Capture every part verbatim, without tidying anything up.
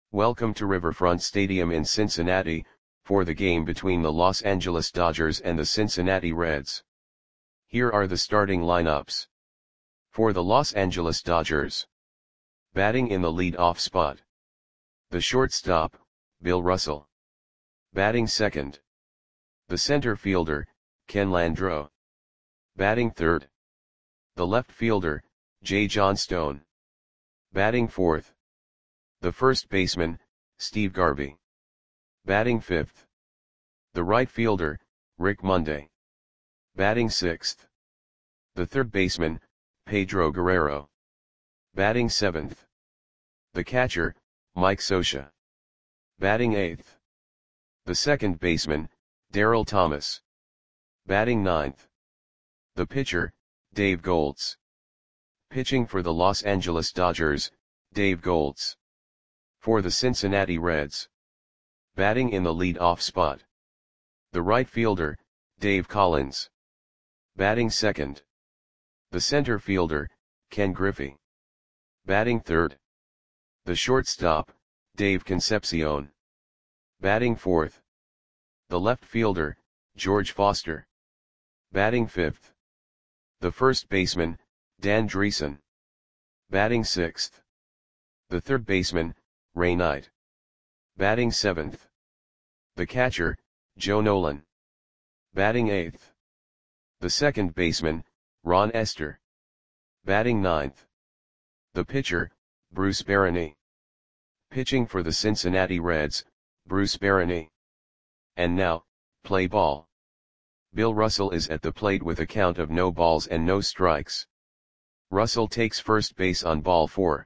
Welcome to Riverfront Stadium in Cincinnati, for the game between the Los Angeles Dodgers and the Cincinnati Reds. Here are the starting lineups. For the Los Angeles Dodgers. Batting in the lead-off spot. The shortstop, Bill Russell. Batting second. The center fielder, Ken Landreaux. Batting third. The left fielder, Jay Johnstone. Batting fourth. The first baseman, Steve Garvey. Batting fifth. The right fielder, Rick Monday. Batting sixth. The third baseman, Pedro Guerrero. Batting seventh. The catcher, Mike Scioscia. Batting eighth. The second baseman, Daryl Thomas. Batting ninth. The pitcher, Dave Goltz. Pitching for the Los Angeles Dodgers, Dave Goltz. For the Cincinnati Reds. Batting in the lead-off spot. The right fielder, Dave Collins. Batting second. The center fielder, Ken Griffey. Batting third. The shortstop, Dave Concepcion. Batting fourth. The left fielder, George Foster. Batting fifth. The first baseman, Dan Driessen. Batting sixth. The third baseman, Ray Knight. Batting seventh. The catcher, Joe Nolan. Batting eighth. The second baseman, Ron Estes. Batting ninth. The pitcher, Bruce Barany. Pitching for the Cincinnati Reds, Bruce Barany. And now, play ball. Bill Russell is at the plate with a count of no balls and no strikes. Russell takes first base on ball four.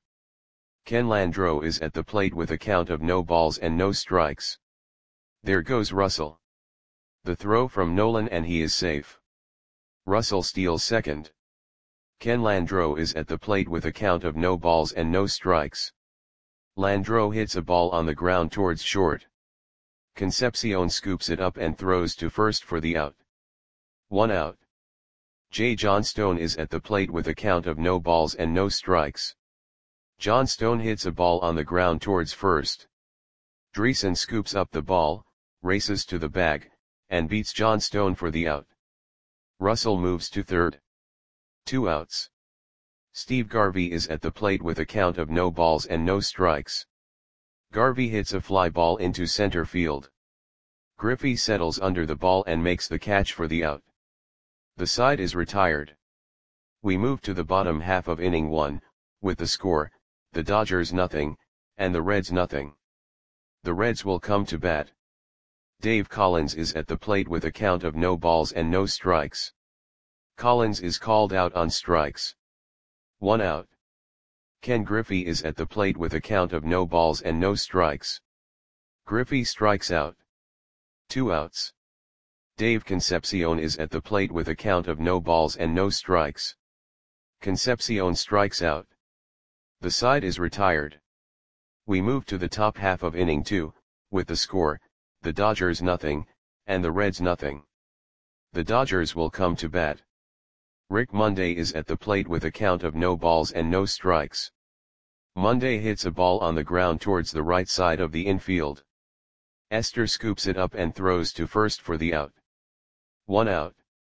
Ken Landreaux is at the plate with a count of no balls and no strikes. There goes Russell. The throw from Nolan and he is safe. Russell steals second. Ken Landreaux is at the plate with a count of no balls and no strikes. Landreaux hits a ball on the ground towards short. Concepcion scoops it up and throws to first for the out. One out. Jay Johnstone is at the plate with a count of no balls and no strikes. Johnstone hits a ball on the ground towards first. Driessen scoops up the ball, races to the bag, and beats Johnstone for the out. Russell moves to third. Two outs. Steve Garvey is at the plate with a count of no balls and no strikes. Garvey hits a fly ball into center field. Griffey settles under the ball and makes the catch for the out. The side is retired. We move to the bottom half of inning one, with the score, the Dodgers nothing, and the Reds nothing. The Reds will come to bat. Dave Collins is at the plate with a count of no balls and no strikes. Collins is called out on strikes. One out. Ken Griffey is at the plate with a count of no balls and no strikes. Griffey strikes out. Two outs. Dave Concepcion is at the plate with a count of no balls and no strikes. Concepcion strikes out. The side is retired. We move to the top half of inning two, with the score, the Dodgers nothing, and the Reds nothing. The Dodgers will come to bat. Rick Monday is at the plate with a count of no balls and no strikes. Monday hits a ball on the ground towards the right side of the infield. Estes scoops it up and throws to first for the out. One out.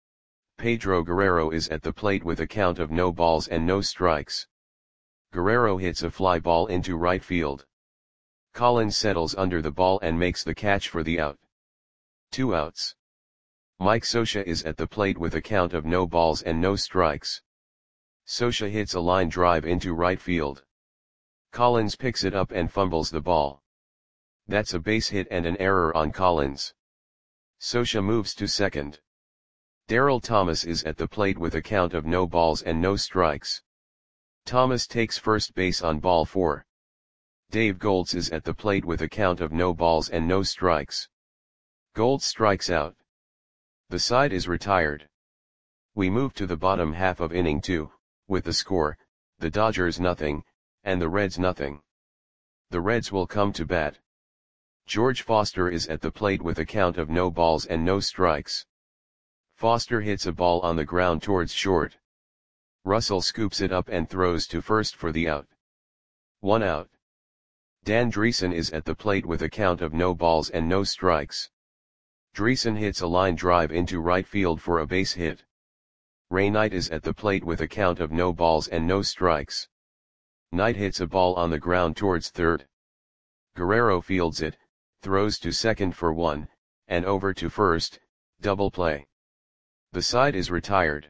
Pedro Guerrero is at the plate with a count of no balls and no strikes. Guerrero hits a fly ball into right field. Collins settles under the ball and makes the catch for the out. Two outs. Mike Scioscia is at the plate with a count of no balls and no strikes. Scioscia hits a line drive into right field. Collins picks it up and fumbles the ball. That's a base hit and an error on Collins. Scioscia moves to second. Daryl Thomas is at the plate with a count of no balls and no strikes. Thomas takes first base on ball four. Dave Goltz is at the plate with a count of no balls and no strikes. Goltz strikes out. The side is retired. We move to the bottom half of inning two, with the score, the Dodgers nothing, and the Reds nothing. The Reds will come to bat. George Foster is at the plate with a count of no balls and no strikes. Foster hits a ball on the ground towards short. Russell scoops it up and throws to first for the out. One out. Dan Dreesen is at the plate with a count of no balls and no strikes. Dreesen hits a line drive into right field for a base hit. Ray Knight is at the plate with a count of no balls and no strikes. Knight hits a ball on the ground towards third. Guerrero fields it, throws to second for one, and over to first, double play. The side is retired.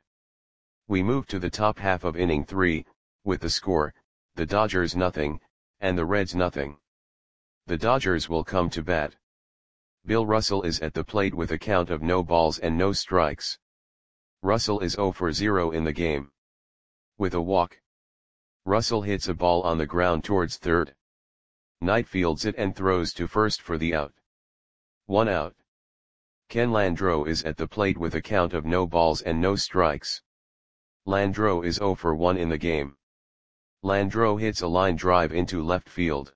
We move to the top half of inning three, with the score, the Dodgers nothing, and the Reds nothing. The Dodgers will come to bat. Bill Russell is at the plate with a count of no balls and no strikes. Russell is zero for zero in the game. With a walk. Russell hits a ball on the ground towards third. Knight fields it and throws to first for the out. One out. Ken Landreaux is at the plate with a count of no balls and no strikes. Landreaux is zero for one in the game. Landreaux hits a line drive into left field.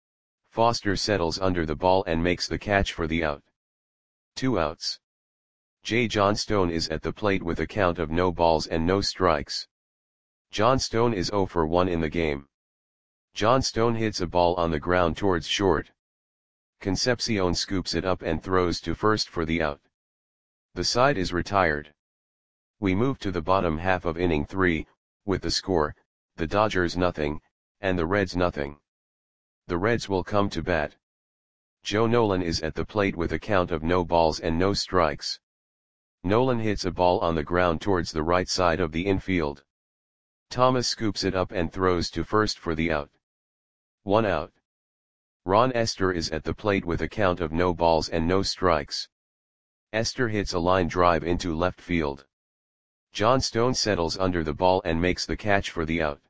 Foster settles under the ball and makes the catch for the out. Two outs. Jay Johnstone is at the plate with a count of no balls and no strikes. Johnstone is zero for one in the game. Johnstone hits a ball on the ground towards short. Concepcion scoops it up and throws to first for the out. The side is retired. We move to the bottom half of inning three, with the score, the Dodgers nothing, and the Reds nothing. The Reds will come to bat. Joe Nolan is at the plate with a count of no balls and no strikes. Nolan hits a ball on the ground towards the right side of the infield. Thomas scoops it up and throws to first for the out. One out. Ron Estes is at the plate with a count of no balls and no strikes. Estes hits a line drive into left field. Johnstone settles under the ball and makes the catch for the out.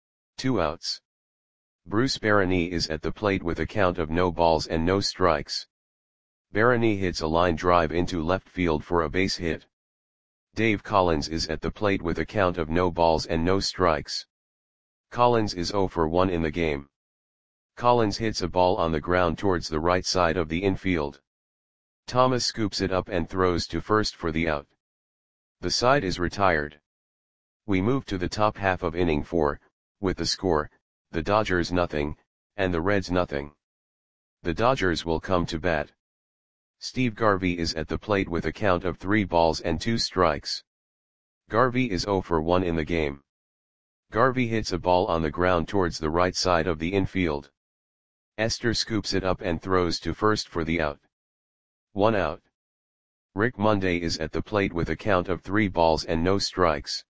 Two outs. Bruce Barany is at the plate with a count of no balls and no strikes. Barany hits a line drive into left field for a base hit. Dave Collins is at the plate with a count of no balls and no strikes. Collins is zero for one in the game. Collins hits a ball on the ground towards the right side of the infield. Thomas scoops it up and throws to first for the out. The side is retired. We move to the top half of inning four, with the score, the Dodgers nothing, and the Reds nothing. The Dodgers will come to bat. Steve Garvey is at the plate with a count of three balls and two strikes. Garvey is zero for one in the game. Garvey hits a ball on the ground towards the right side of the infield. Estes scoops it up and throws to first for the out. One out. Rick Monday is at the plate with a count of three balls and no strikes.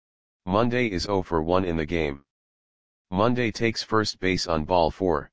Monday is zero for one in the game. Monday takes first base on ball four.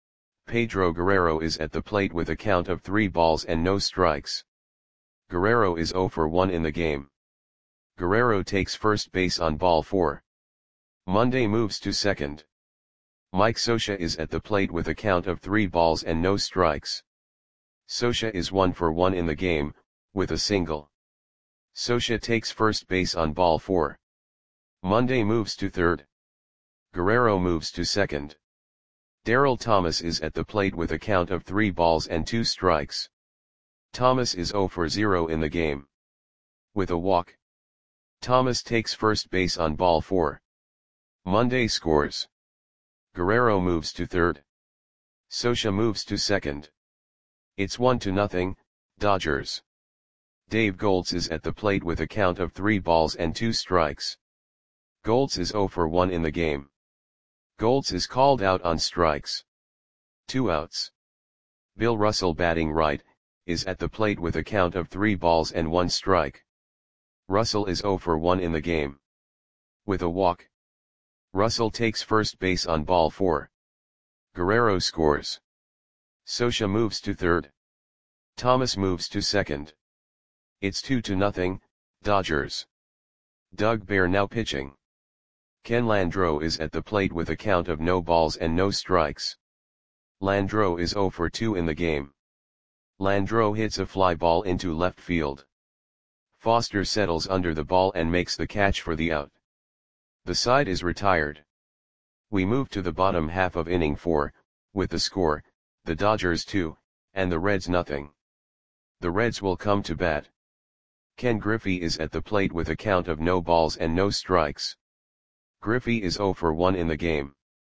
Pedro Guerrero is at the plate with a count of three balls and no strikes. Guerrero is zero for one in the game. Guerrero takes first base on ball four. Monday moves to second. Mike Scioscia is at the plate with a count of three balls and no strikes. Scioscia is one for one in the game, with a single. Scioscia takes first base on ball four. Monday moves to third. Guerrero moves to second. Darryl Thomas is at the plate with a count of three balls and two strikes. Thomas is zero for zero in the game. With a walk. Thomas takes first base on ball four. Monday scores. Guerrero moves to third. Scioscia moves to second. It's one to nothing, Dodgers. Dave Goltz is at the plate with a count of three balls and two strikes. Goltz is zero for one in the game. Goltz is called out on strikes. Two outs. Bill Russell, batting right, is at the plate with a count of three balls and one strike. Russell is zero for one in the game. With a walk. Russell takes first base on ball four. Guerrero scores. Scioscia moves to third. Thomas moves to second. It's two to nothing, Dodgers. Doug Bear now pitching. Ken Landreaux is at the plate with a count of no balls and no strikes. Landreaux is zero for two in the game. Landreaux hits a fly ball into left field. Foster settles under the ball and makes the catch for the out. The side is retired. We move to the bottom half of inning four, with the score, the Dodgers two, and the Reds nothing. The Reds will come to bat. Ken Griffey is at the plate with a count of no balls and no strikes. Griffey is zero for one in the game.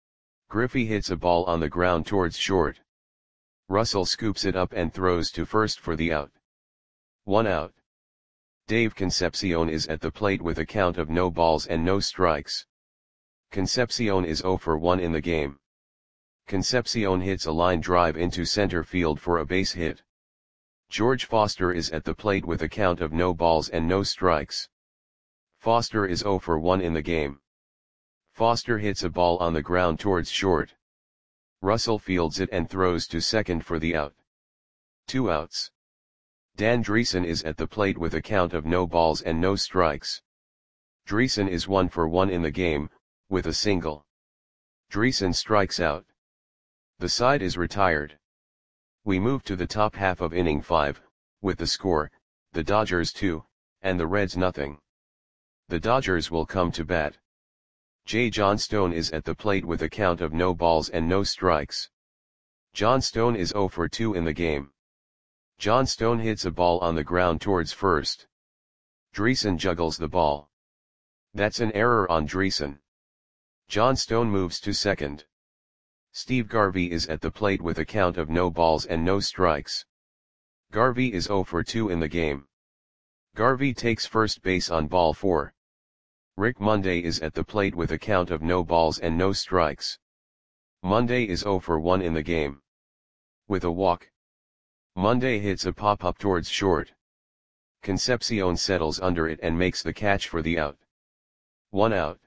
Griffey hits a ball on the ground towards short. Russell scoops it up and throws to first for the out. One out. Dave Concepcion is at the plate with a count of no balls and no strikes. Concepcion is zero for one in the game. Concepcion hits a line drive into center field for a base hit. George Foster is at the plate with a count of no balls and no strikes. Foster is zero for one in the game. Foster hits a ball on the ground towards short. Russell fields it and throws to second for the out. Two outs. Dan Dreesen is at the plate with a count of no balls and no strikes. Dreesen is one for one in the game, with a single. Dreesen strikes out. The side is retired. We move to the top half of inning five, with the score, the Dodgers two, and the Reds nothing. The Dodgers will come to bat. Jay Johnstone is at the plate with a count of no balls and no strikes. Johnstone is zero for two in the game. Johnstone hits a ball on the ground towards first. Dreesen juggles the ball. That's an error on Dreesen. Johnstone moves to second. Steve Garvey is at the plate with a count of no balls and no strikes. Garvey is zero for two in the game. Garvey takes first base on ball four. Rick Monday is at the plate with a count of no balls and no strikes. Monday is zero for one in the game. With a walk. Monday hits a pop-up towards short. Concepcion settles under it and makes the catch for the out. One out.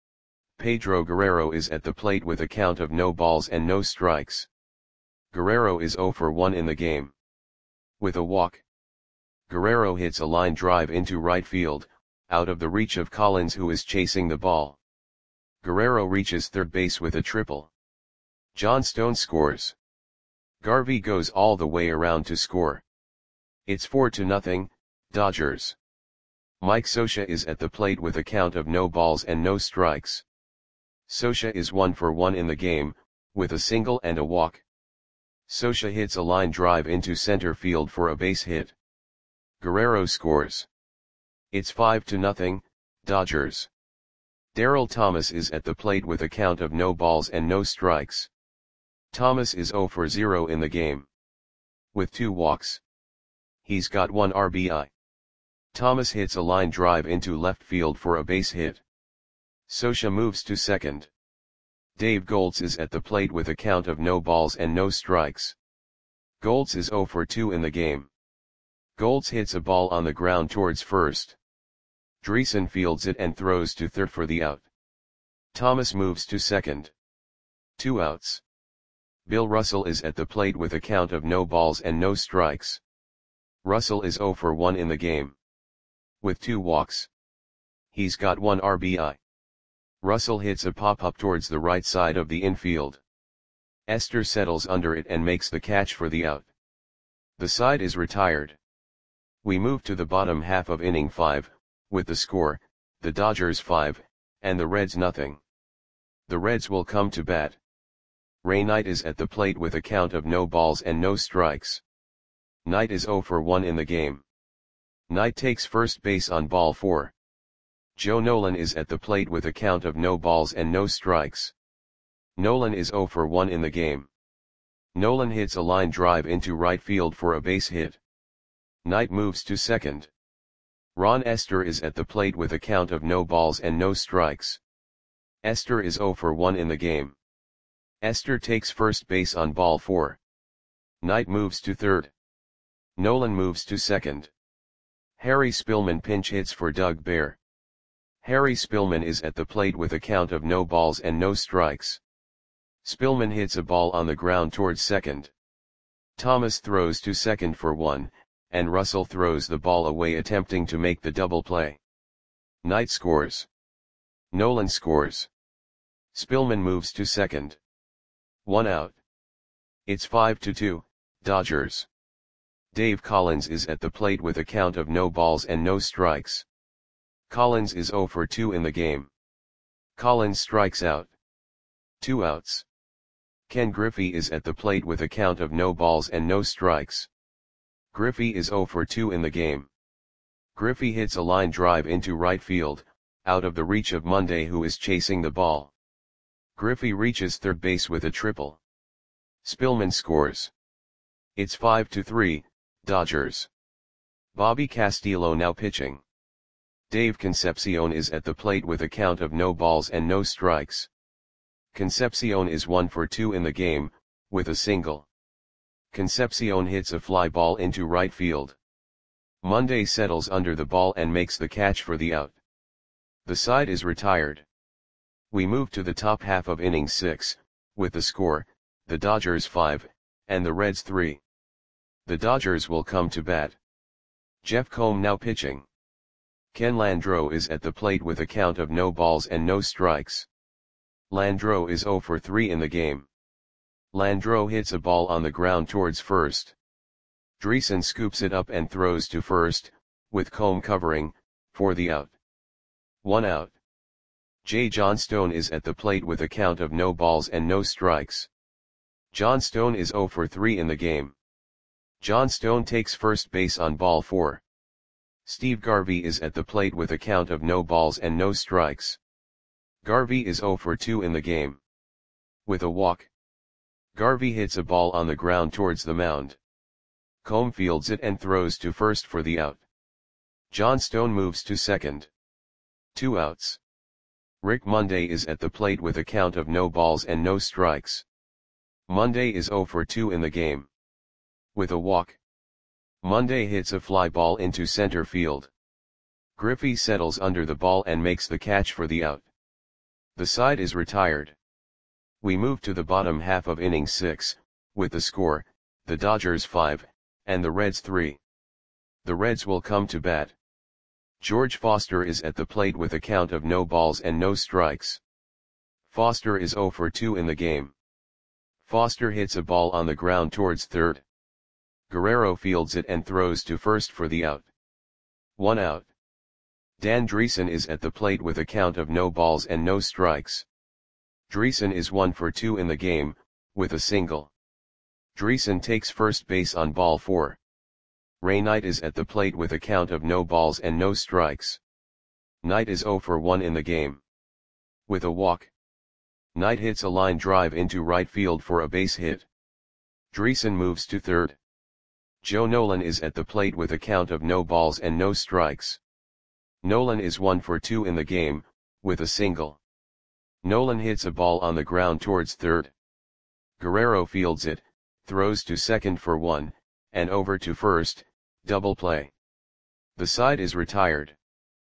Pedro Guerrero is at the plate with a count of no balls and no strikes. Guerrero is zero for one in the game. With a walk. Guerrero hits a line drive into right field, out of the reach of Collins who is chasing the ball. Guerrero reaches third base with a triple. Johnstone scores. Garvey goes all the way around to score. It's four to nothing, Dodgers. Mike Scioscia is at the plate with a count of no balls and no strikes. Scioscia is one for one in the game, with a single and a walk. Scioscia hits a line drive into center field for a base hit. Guerrero scores. It's five to nothing, Dodgers. Darryl Thomas is at the plate with a count of no balls and no strikes. Thomas is zero for zero in the game. With two walks. He's got one R B I. Thomas hits a line drive into left field for a base hit. Scioscia moves to second. Dave Goltz is at the plate with a count of no balls and no strikes. Goltz is zero for two in the game. Goltz hits a ball on the ground towards first. Dreesen fields it and throws to third for the out. Thomas moves to second. Two outs. Bill Russell is at the plate with a count of no balls and no strikes. Russell is zero for one in the game. With two walks. He's got one R B I. Russell hits a pop-up towards the right side of the infield. Esther settles under it and makes the catch for the out. The side is retired. We move to the bottom half of inning five, with the score, the Dodgers five, and the Reds nothing. The Reds will come to bat. Ray Knight is at the plate with a count of no balls and no strikes. Knight is zero for one in the game. Knight takes first base on ball four. Joe Nolan is at the plate with a count of no balls and no strikes. Nolan is zero for one in the game. Nolan hits a line drive into right field for a base hit. Knight moves to second. Ron Esther is at the plate with a count of no balls and no strikes. Esther is zero for one in the game. Esther takes first base on ball four. Knight moves to third. Nolan moves to second. Harry Spillman pinch hits for Doug Bear. Harry Spillman is at the plate with a count of no balls and no strikes. Spillman hits a ball on the ground towards second. Thomas throws to second for one, and Russell throws the ball away attempting to make the double play. Knight scores. Nolan scores. Spillman moves to second. One out. It's five to two, Dodgers. Dave Collins is at the plate with a count of no balls and no strikes. Collins is zero for two in the game. Collins strikes out. Two outs. Ken Griffey is at the plate with a count of no balls and no strikes. Griffey is zero for two in the game. Griffey hits a line drive into right field, out of the reach of Monday who is chasing the ball. Griffey reaches third base with a triple. Spillman scores. It's five to three, Dodgers. Bobby Castillo now pitching. Dave Concepcion is at the plate with a count of no balls and no strikes. Concepcion is one for two in the game, with a single. Concepcion hits a fly ball into right field. Monday settles under the ball and makes the catch for the out. The side is retired. We move to the top half of inning six, with the score, the Dodgers five, and the Reds three. The Dodgers will come to bat. Jeff Combe now pitching. Ken Landreau is at the plate with a count of no balls and no strikes. Landreau is zero for three in the game. Landreau hits a ball on the ground towards first. Dreesen scoops it up and throws to first, with Combe covering, for the out. One out. Jay Johnstone is at the plate with a count of no balls and no strikes. Johnstone is zero for three in the game. Johnstone takes first base on ball four. Steve Garvey is at the plate with a count of no balls and no strikes. Garvey is zero for two in the game. With a walk. Garvey hits a ball on the ground towards the mound. Combe fields it and throws to first for the out. Johnstone moves to second. Two outs. Rick Monday is at the plate with a count of no balls and no strikes. Monday is zero for two in the game. With a walk. Monday hits a fly ball into center field. Griffey settles under the ball and makes the catch for the out. The side is retired. We move to the bottom half of inning six, with the score, the Dodgers five, and the Reds three. The Reds will come to bat. George Foster is at the plate with a count of no balls and no strikes. Foster is zero for two in the game. Foster hits a ball on the ground towards third. Guerrero fields it and throws to first for the out. One out. Dan Dreesen is at the plate with a count of no balls and no strikes. Dreesen is one for two in the game, with a single. Dreesen takes first base on ball four. Ray Knight is at the plate with a count of no balls and no strikes. Knight is zero for one in the game. With a walk. Knight hits a line drive into right field for a base hit. Dreesen moves to third. Joe Nolan is at the plate with a count of no balls and no strikes. Nolan is one for two in the game, with a single. Nolan hits a ball on the ground towards third. Guerrero fields it, throws to second for one, and over to first, double play. The side is retired.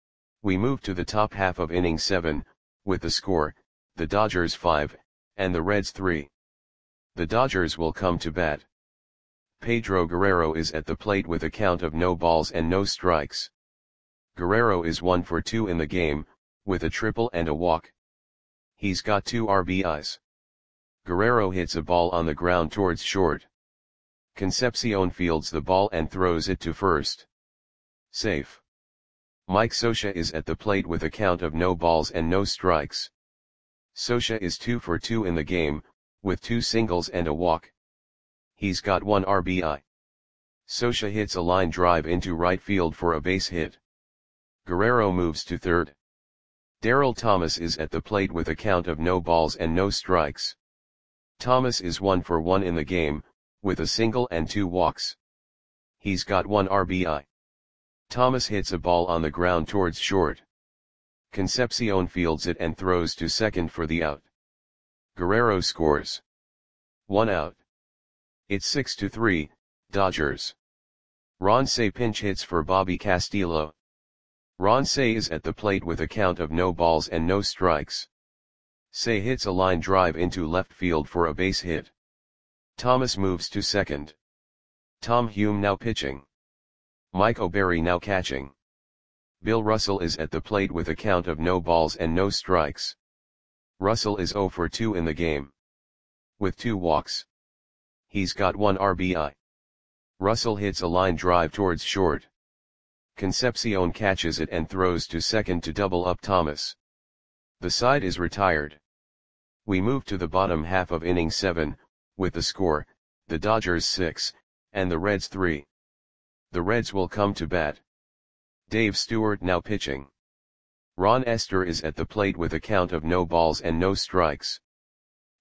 We move to the top half of inning seven, with the score, the Dodgers five, and the Reds three. The Dodgers will come to bat. Pedro Guerrero is at the plate with a count of no balls and no strikes. Guerrero is one for two in the game, with a triple and a walk. He's got two R B Is. Guerrero hits a ball on the ground towards short. Concepcion fields the ball and throws it to first. Safe. Mike Scioscia is at the plate with a count of no balls and no strikes. Scioscia is two for two in the game, with two singles and a walk. He's got one R B I. Scioscia hits a line drive into right field for a base hit. Guerrero moves to third. Darryl Thomas is at the plate with a count of no balls and no strikes. Thomas is one for one in the game, with a single and two walks. He's got one R B I. Thomas hits a ball on the ground towards short. Concepcion fields it and throws to second for the out. Guerrero scores. One out. It's six to three, Dodgers. Ron Cey pinch hits for Bobby Castillo. Ron Cey is at the plate with a count of no balls and no strikes. Cey hits a line drive into left field for a base hit. Thomas moves to second. Tom Hume now pitching. Mike O'Berry now catching. Bill Russell is at the plate with a count of no balls and no strikes. Russell is zero for two in the game. With two walks. He's got one R B I. Russell hits a line drive towards short. Concepcion catches it and throws to second to double up Thomas. The side is retired. We move to the bottom half of inning seven, with the score, the Dodgers six, and the Reds three. The Reds will come to bat. Dave Stewart now pitching. Ron Estes is at the plate with a count of no balls and no strikes.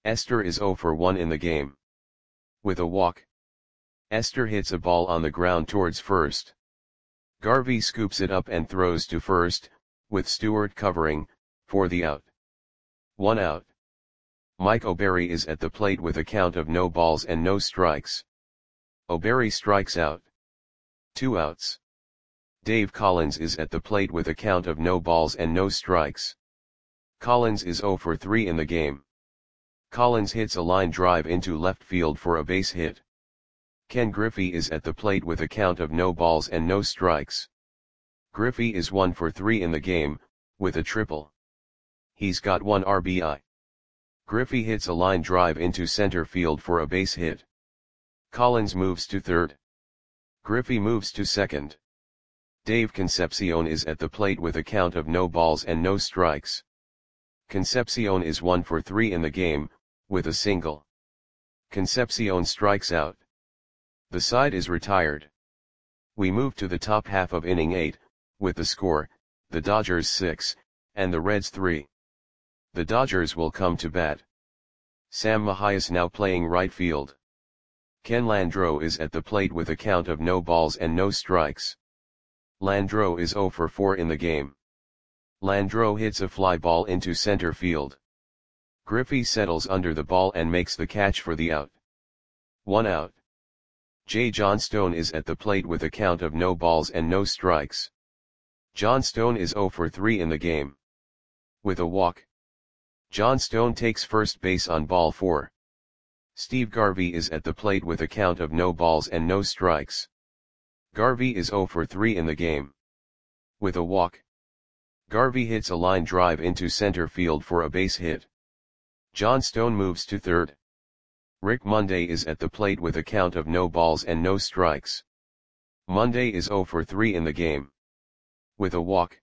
Esther is zero for one in the game. With a walk, Esther hits a ball on the ground towards first. Garvey scoops it up and throws to first, with Stewart covering, for the out. One out. Mike O'Berry is at the plate with a count of no balls and no strikes. O'Berry strikes out. Two outs. Dave Collins is at the plate with a count of no balls and no strikes. Collins is zero for three in the game. Collins hits a line drive into left field for a base hit. Ken Griffey is at the plate with a count of no balls and no strikes. Griffey is one for three in the game, with a triple. He's got one R B I. Griffey hits a line drive into center field for a base hit. Collins moves to third. Griffey moves to second. Dave Concepcion is at the plate with a count of no balls and no strikes. Concepcion is one for three in the game, with a single. Concepcion strikes out. The side is retired. We move to the top half of inning eight, with the score, the Dodgers six, and the Reds three. The Dodgers will come to bat. Sam Mahias now playing right field. Ken Landreau is at the plate with a count of no balls and no strikes. Landreau is zero for four in the game. Landreau hits a fly ball into center field. Griffey settles under the ball and makes the catch for the out. One out. Jay Johnstone is at the plate with a count of no balls and no strikes. Johnstone is zero for three in the game. With a walk, Johnstone takes first base on ball four. Steve Garvey is at the plate with a count of no balls and no strikes. Garvey is zero for three in the game. With a walk, Garvey hits a line drive into center field for a base hit. Johnstone moves to third. Rick Monday is at the plate with a count of no balls and no strikes. Monday is zero for three in the game. With a walk,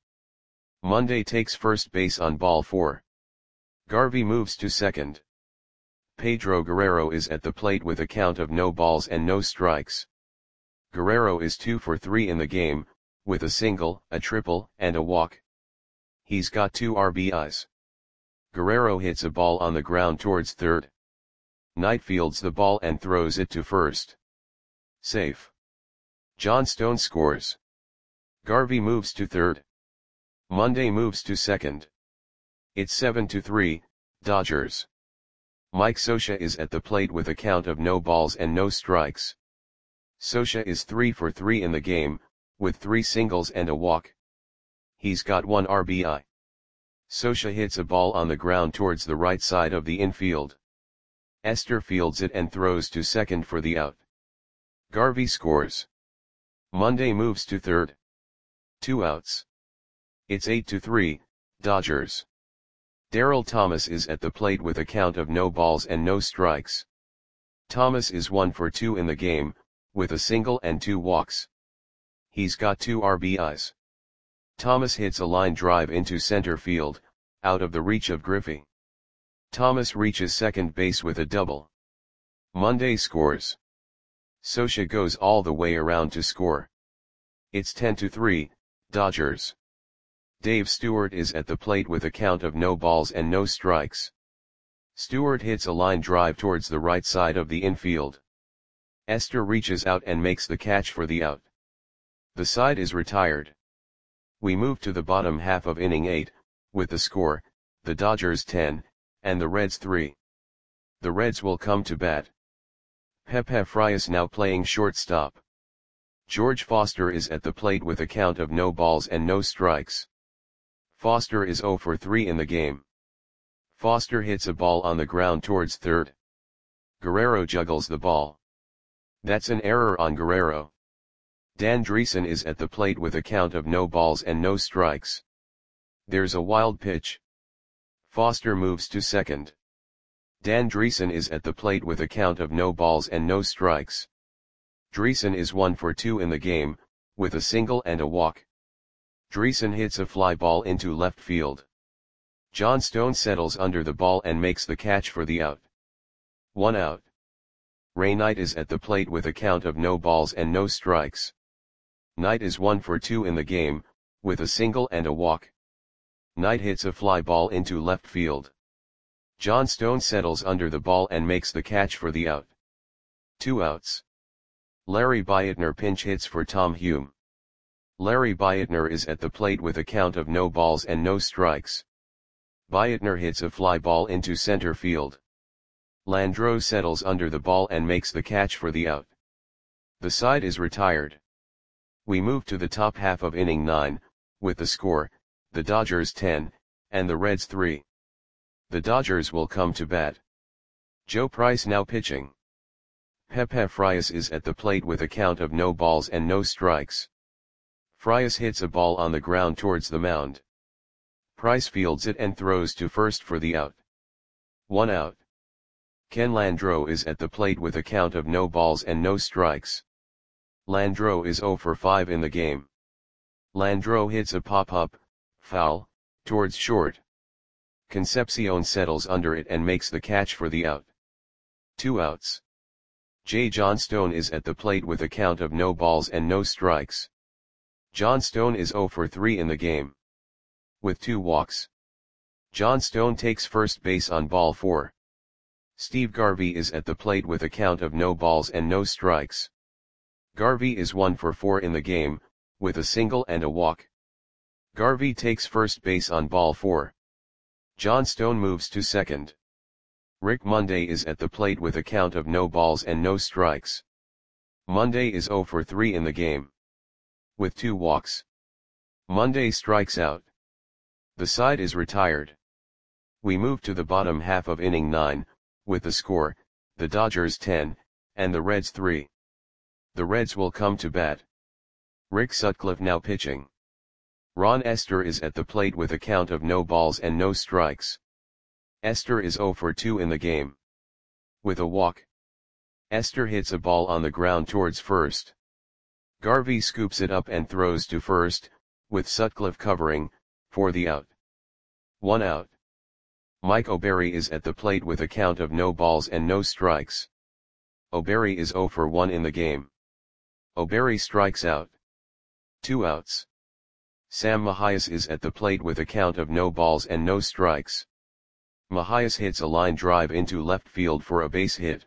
Monday takes first base on ball four. Garvey moves to second. Pedro Guerrero is at the plate with a count of no balls and no strikes. Guerrero is two for three in the game, with a single, a triple, and a walk. He's got two R B Is. Guerrero hits a ball on the ground towards third. Knight fields the ball and throws it to first. Safe. Johnstone scores. Garvey moves to third. Monday moves to second. It's seven to three, Dodgers. Mike Scioscia is at the plate with a count of no balls and no strikes. Scioscia is three for three in the game, with three singles and a walk. He's got one R B I. Scioscia hits a ball on the ground towards the right side of the infield. Esther fields it and throws to second for the out. Garvey scores. Monday moves to third. Two outs. It's eight to three, Dodgers. Darryl Thomas is at the plate with a count of no balls and no strikes. Thomas is one for two in the game, with a single and two walks. He's got two R B Is. Thomas hits a line drive into center field, out of the reach of Griffey. Thomas reaches second base with a double. Monday scores. Scioscia goes all the way around to score. It's ten to three, Dodgers. Dave Stewart is at the plate with a count of no balls and no strikes. Stewart hits a line drive towards the right side of the infield. Esther reaches out and makes the catch for the out. The side is retired. We move to the bottom half of inning eight, with the score, the Dodgers ten, and the Reds three. The Reds will come to bat. Pepe Frias now playing shortstop. George Foster is at the plate with a count of no balls and no strikes. Foster is zero for three in the game. Foster hits a ball on the ground towards third. Guerrero juggles the ball. That's an error on Guerrero. Dan Dreesen is at the plate with a count of no balls and no strikes. There's a wild pitch. Foster moves to second. Dan Dreesen is at the plate with a count of no balls and no strikes. Dreesen is one for two in the game, with a single and a walk. Dreesen hits a fly ball into left field. Johnstone settles under the ball and makes the catch for the out. One out. Ray Knight is at the plate with a count of no balls and no strikes. Knight is one for two in the game, with a single and a walk. Knight hits a fly ball into left field. John Stone settles under the ball and makes the catch for the out. Two outs. Larry Beitner pinch hits for Tom Hume. Larry Beitner is at the plate with a count of no balls and no strikes. Beitner hits a fly ball into center field. Landreau settles under the ball and makes the catch for the out. The side is retired. We move to the top half of inning nine, with the score, the Dodgers ten, and the Reds three. The Dodgers will come to bat. Joe Price now pitching. Pepe Frias is at the plate with a count of no balls and no strikes. Frias hits a ball on the ground towards the mound. Price fields it and throws to first for the out. One out. Ken Landreau is at the plate with a count of no balls and no strikes. Landreau is oh for five in the game. Landreau hits a pop-up, foul, towards short. Concepcion settles under it and makes the catch for the out. Two outs. J. John Stone is at the plate with a count of no balls and no strikes. John Stone is oh for three in the game. With two walks. John Stone takes first base on ball four. Steve Garvey is at the plate with a count of no balls and no strikes. Garvey is one for four in the game, with a single and a walk. Garvey takes first base on ball four. John Stone moves to second. Rick Monday is at the plate with a count of no balls and no strikes. Monday is oh for three in the game. With two walks. Monday strikes out. The side is retired. We move to the bottom half of inning nine, with the score, the Dodgers ten, and the Reds three. The Reds will come to bat. Rick Sutcliffe now pitching. Ron Estes is at the plate with a count of no balls and no strikes. Estes is oh for two in the game. With a walk. Estes hits a ball on the ground towards first. Garvey scoops it up and throws to first, with Sutcliffe covering, for the out. One out. Mike O'Berry is at the plate with a count of no balls and no strikes. O'Berry is oh for one in the game. O'Berry strikes out. Two outs. Sam Mahias is at the plate with a count of no balls and no strikes. Mahias hits a line drive into left field for a base hit.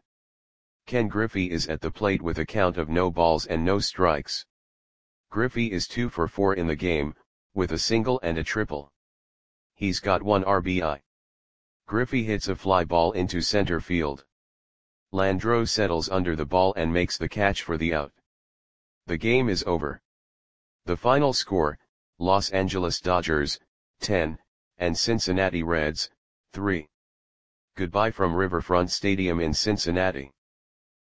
Ken Griffey is at the plate with a count of no balls and no strikes. Griffey is two for four in the game, with a single and a triple. He's got one R B I. Griffey hits a fly ball into center field. Landreau settles under the ball and makes the catch for the out. The game is over. The final score, Los Angeles Dodgers, ten, and Cincinnati Reds, three. Goodbye from Riverfront Stadium in Cincinnati.